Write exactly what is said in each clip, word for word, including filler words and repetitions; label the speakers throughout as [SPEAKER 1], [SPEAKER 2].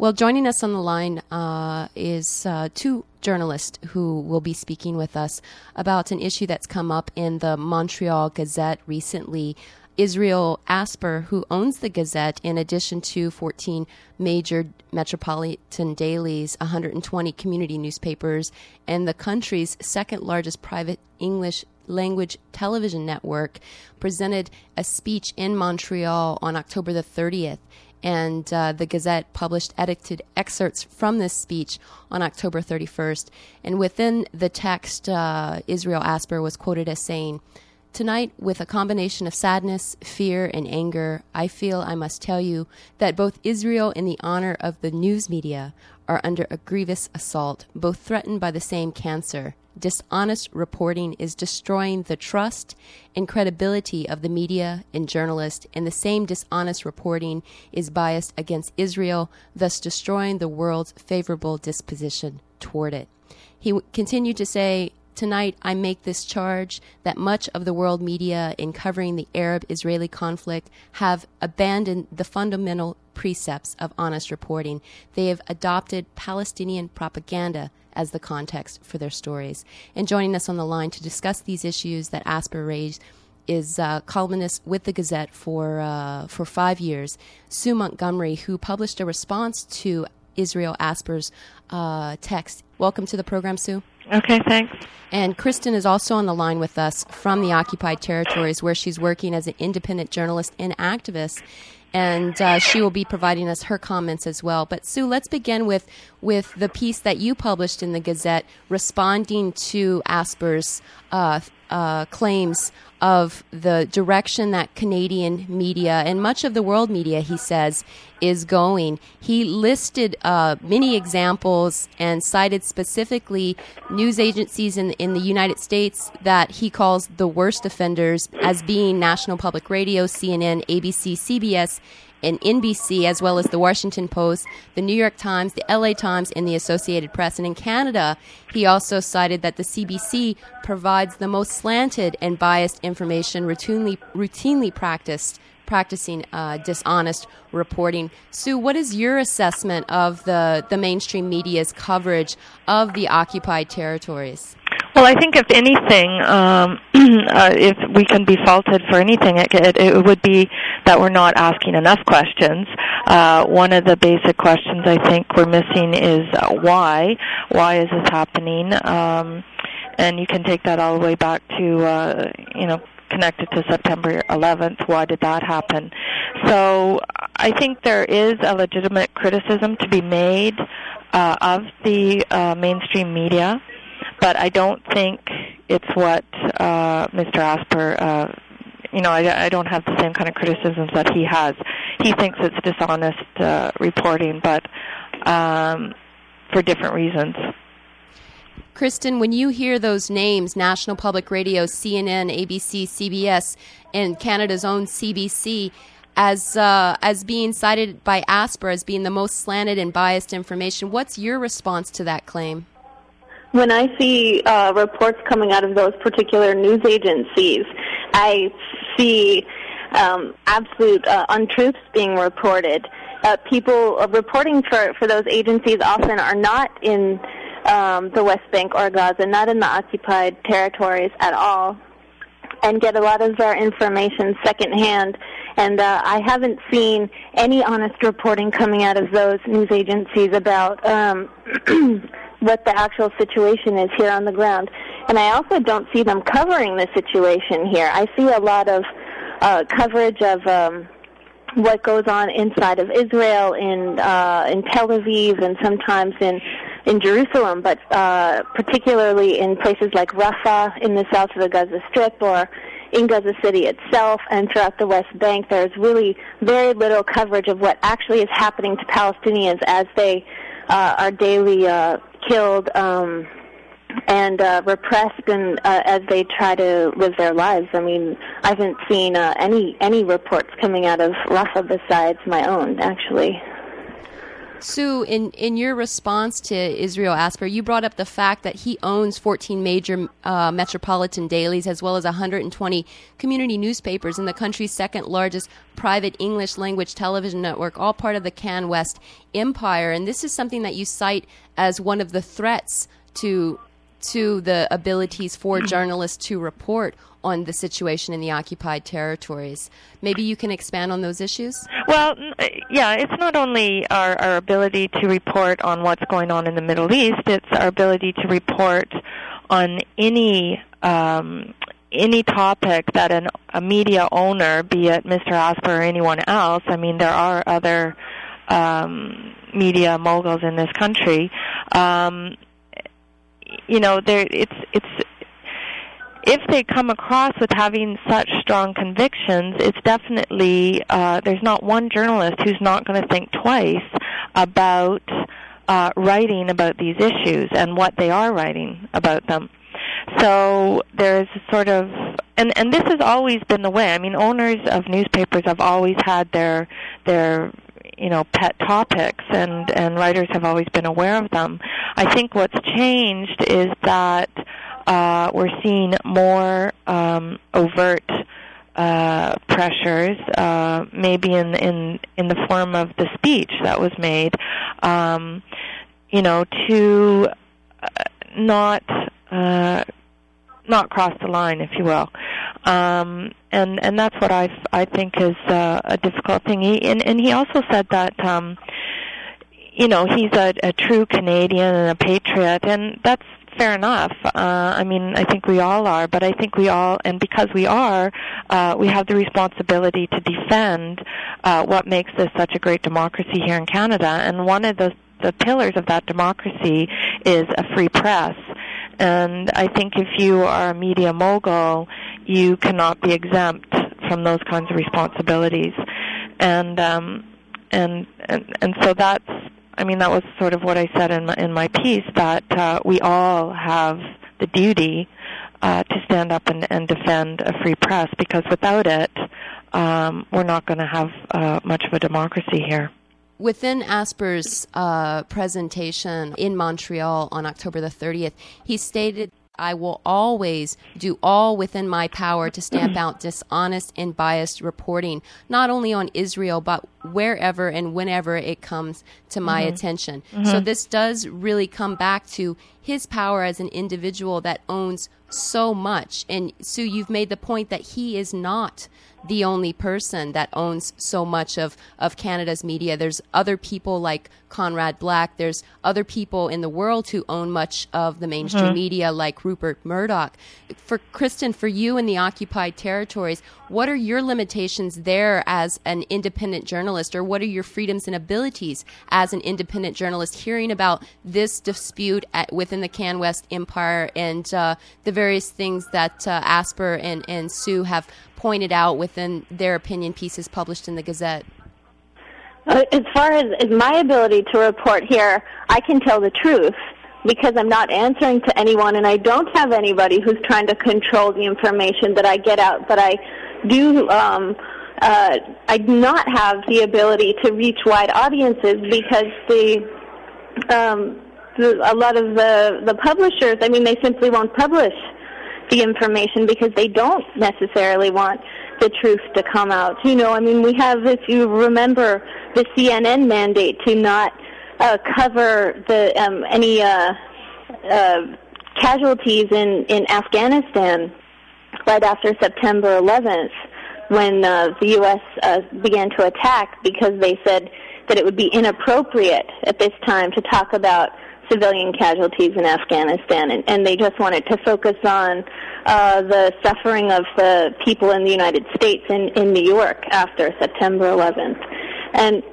[SPEAKER 1] Well, joining us on the line uh, is uh, two journalists who will be speaking with us about an issue that's come up in the Montreal Gazette recently. Israel Asper, who owns the Gazette, in addition to fourteen major metropolitan dailies, one hundred twenty community newspapers, and the country's second largest private English language television network, presented a speech in Montreal on October the thirtieth. And uh, the Gazette published edited excerpts from this speech on October thirty-first. And within the text, uh, Israel Asper was quoted as saying, "Tonight, with a combination of sadness, fear, and anger, I feel I must tell you that both Israel and the honor of the news media are under a grievous assault, both threatened by the same cancer. Dishonest reporting is destroying the trust and credibility of the media and journalists, and the same dishonest reporting is biased against Israel, thus destroying the world's favorable disposition toward it." He w- continued to say, "Tonight, I make this charge that much of the world media in covering the Arab-Israeli conflict have abandoned the fundamental precepts of honest reporting. They have adopted Palestinian propaganda as the context for their stories." And joining us on the line to discuss these issues that Asper raised is uh, columnist with the Gazette for uh, for five years, Sue Montgomery, who published a response to Israel Asper's uh, text. Welcome to the program, Sue.
[SPEAKER 2] Okay, thanks.
[SPEAKER 1] And Kristen is also on the line with us from the occupied territories, where she's working as an independent journalist and activist. And uh, she will be providing us her comments as well. But Sue, let's begin with, with the piece that you published in the Gazette responding to Asper's uh, uh, claims of the direction that Canadian media and much of the world media, he says, is going. He listed uh, many examples and cited specifically news agencies in, in the United States that he calls the worst offenders as being National Public Radio, C N N, A B C, C B S, and N B C, as well as the Washington Post, the New York Times, the L A Times, and the Associated Press. And in Canada, he also cited that the C B C provides the most slanted and biased information, routinely, routinely practiced, practicing uh, dishonest reporting. Sue, what is your assessment of the, the mainstream media's coverage of the occupied territories?
[SPEAKER 2] Well, I think if anything, um, uh, if we can be faulted for anything, it, it, it would be that we're not asking enough questions. Uh, one of the basic questions I think we're missing is uh, why. Why is this happening? Um, and you can take that all the way back to, uh, you know, connected to September eleventh. Why did that happen? So I think there is a legitimate criticism to be made uh, of the uh, mainstream media. But I don't think it's what uh, Mister Asper, uh, you know, I, I don't have the same kind of criticisms that he has. He thinks it's dishonest uh, reporting, but um, for different reasons.
[SPEAKER 1] Kristen, when you hear those names, National Public Radio, C N N, A B C, C B S, and Canada's own C B C, as uh, as being cited by Asper as being the most slanted and biased information, what's your response to that claim?
[SPEAKER 3] When I see uh, reports coming out of those particular news agencies, I see um, absolute uh, untruths being reported. Uh, people uh, reporting for, for those agencies often are not in um, the West Bank or Gaza, not in the occupied territories at all, and get a lot of their information secondhand. And uh, I haven't seen any honest reporting coming out of those news agencies about um, what the actual situation is here on the ground. And I also don't see them covering the situation here. I see a lot of uh, coverage of um, what goes on inside of Israel, in uh, in Tel Aviv, and sometimes in in Jerusalem, but uh, particularly in places like Rafah in the south of the Gaza Strip, or in Gaza City itself, and throughout the West Bank. There's really very little coverage of what actually is happening to Palestinians as they uh, are daily uh, killed um, and uh, repressed, and uh, as they try to live their lives. I mean, I haven't seen uh, any any reports coming out of Rafah besides my own, actually.
[SPEAKER 1] Sue, in, in your response to Israel Asper, you brought up the fact that he owns fourteen major uh, metropolitan dailies as well as one hundred twenty community newspapers in the country's second largest private English language television network, all part of the CanWest empire. And this is something that you cite as one of the threats to to the abilities for journalists to report on the situation in the occupied territories. Maybe you can expand on those issues?
[SPEAKER 2] Well, yeah, it's not only our, our ability to report on what's going on in the Middle East, it's our ability to report on any um, any topic that an, a media owner, be it Mister Asper or anyone else, I mean, there are other um, media moguls in this country, um, you know, there it's it's if they come across with having such strong convictions, it's definitely uh, there's not one journalist who's not going to think twice about uh, writing about these issues and what they are writing about them. So there's sort of, and and this has always been the way. I mean, owners of newspapers have always had their their you know, pet topics, and, and writers have always been aware of them. I think what's changed is that uh, we're seeing more um, overt uh, pressures, uh, maybe in, in in the form of the speech that was made, um, you know, to uh, not uh, not cross the line, if you will. Um, and, and that's what I, I think is uh, a difficult thing. He, and, and he also said that, um, you know, he's a, a true Canadian and a patriot, and that's fair enough. Uh, I mean, I think we all are, but I think we all, and because we are, uh, we have the responsibility to defend uh, what makes this such a great democracy here in Canada. And one of the, the pillars of that democracy is a free press. And I think if you are a media mogul, you cannot be exempt from those kinds of responsibilities. And um, and, and and so that's, I mean, that was sort of what I said in my, in my piece, that uh, we all have the duty uh, to stand up and, and defend a free press, because without it, um, we're not going to have uh, much of a democracy here.
[SPEAKER 1] Within Asper's uh, presentation in Montreal on October the thirtieth, he stated, "I will always do all within my power to stamp out dishonest and biased reporting, not only on Israel, but wherever and whenever it comes to my mm-hmm. attention." Mm-hmm. So this does really come back to his power as an individual that owns so much. And Sue, you've made the point that he is not the only person that owns so much of, of Canada's media. There's other people like Conrad Black. There's other people in the world who own much of the mainstream mm-hmm. media, like Rupert Murdoch. For Kristen, for you in the occupied territories, what are your limitations there as an independent journalist, or what are your freedoms and abilities as an independent journalist, hearing about this dispute at, within the CanWest empire and uh, the various things that uh, Asper and, and Sue have pointed out within their opinion pieces published in the Gazette?
[SPEAKER 3] Uh, as far as, as my ability to report here, I can tell the truth because I'm not answering to anyone, and I don't have anybody who's trying to control the information that I get out. But I do, um, uh, I do not have the ability to reach wide audiences because the, um, the a lot of the the publishers, I mean, they simply won't publish the information because they don't necessarily want the truth to come out. You know, I mean, we have, if you remember, the C N N mandate to not uh, cover the um, any uh, uh, casualties in, in Afghanistan right after September eleventh, when uh, the U S uh, began to attack, because they said that it would be inappropriate at this time to talk about civilian casualties in Afghanistan, and, and they just wanted to focus on uh, the suffering of the people in the United States in, in New York after September eleventh. And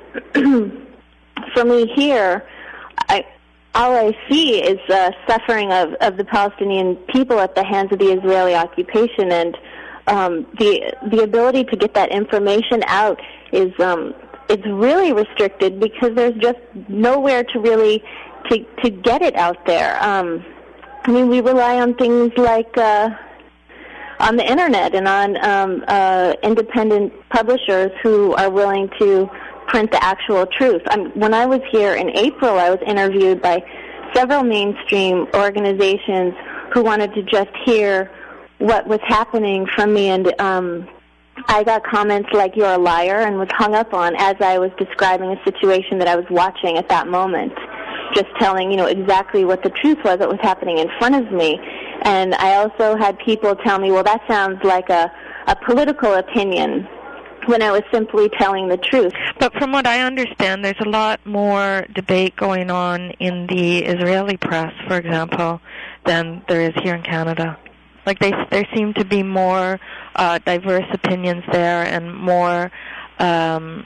[SPEAKER 3] for me here, I, all I see is uh, suffering of, of the Palestinian people at the hands of the Israeli occupation, and um, the the ability to get that information out is um, it's really restricted because there's just nowhere to really to to get it out there. Um, I mean, we rely on things like uh, on the internet and on um, uh, independent publishers who are willing to print the actual truth. Um, when I was here in April, I was interviewed by several mainstream organizations who wanted to just hear what was happening from me, and um, I got comments like, "You're a liar," and was hung up on as I was describing a situation that I was watching at that moment, just telling, you know, exactly what the truth was that was happening in front of me. And I also had people tell me, well, that sounds like a, a political opinion, when I was simply telling the truth.
[SPEAKER 2] But from what I understand, there's a lot more debate going on in the Israeli press, for example, than there is here in Canada. Like, they, there seem to be more uh, diverse opinions there, and more um,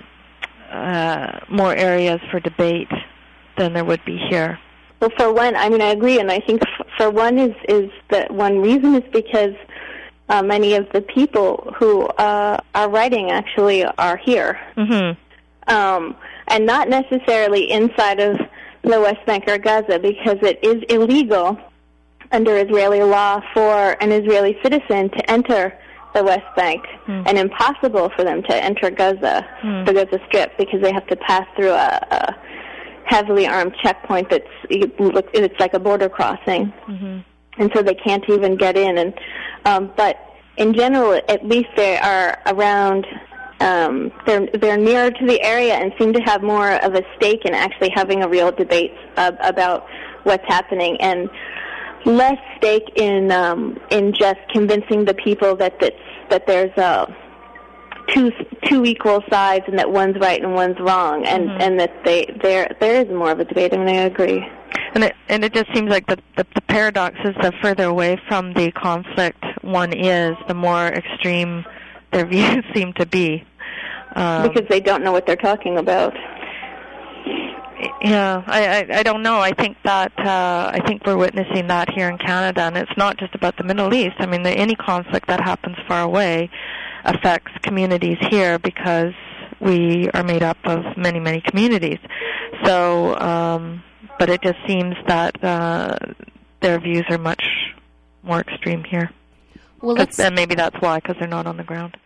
[SPEAKER 2] uh, more areas for debate than there would be here.
[SPEAKER 3] Well, for one, I mean, I agree, and I think f- for one is is that one reason is because uh, many of the people who uh, are writing actually are here,
[SPEAKER 2] mm-hmm.
[SPEAKER 3] um, and not necessarily inside of the West Bank or Gaza, because it is illegal under Israeli law for an Israeli citizen to enter the West Bank,
[SPEAKER 2] mm.
[SPEAKER 3] and impossible for them to enter Gaza,
[SPEAKER 2] mm.
[SPEAKER 3] the Gaza Strip, because they have to pass through a, a heavily armed checkpoint that's it's like a border crossing,
[SPEAKER 2] mm-hmm.
[SPEAKER 3] and so they can't even get in. And um, but in general, at least they are around. Um, they're they're nearer to the area and seem to have more of a stake in actually having a real debate uh, about what's happening, and less stake in um, in just convincing the people that that's, that there's a two two equal sides and that one's right and one's wrong, and,
[SPEAKER 2] mm-hmm.
[SPEAKER 3] and that they there there is more of a debate. I mean, I agree.
[SPEAKER 2] And it and it just seems like the, the the paradox is the further away from the conflict one is, the more extreme their views seem to be. Um,
[SPEAKER 3] because they don't know what they're talking about.
[SPEAKER 2] Yeah, I, I I don't know. I think that uh, I think we're witnessing that here in Canada, and it's not just about the Middle East. I mean, the, any conflict that happens far away affects communities here, because we are made up of many, many communities. So, um, but it just seems that uh, their views are much more extreme here.
[SPEAKER 1] Well, let's,
[SPEAKER 2] and maybe that's why, because they're not on the ground.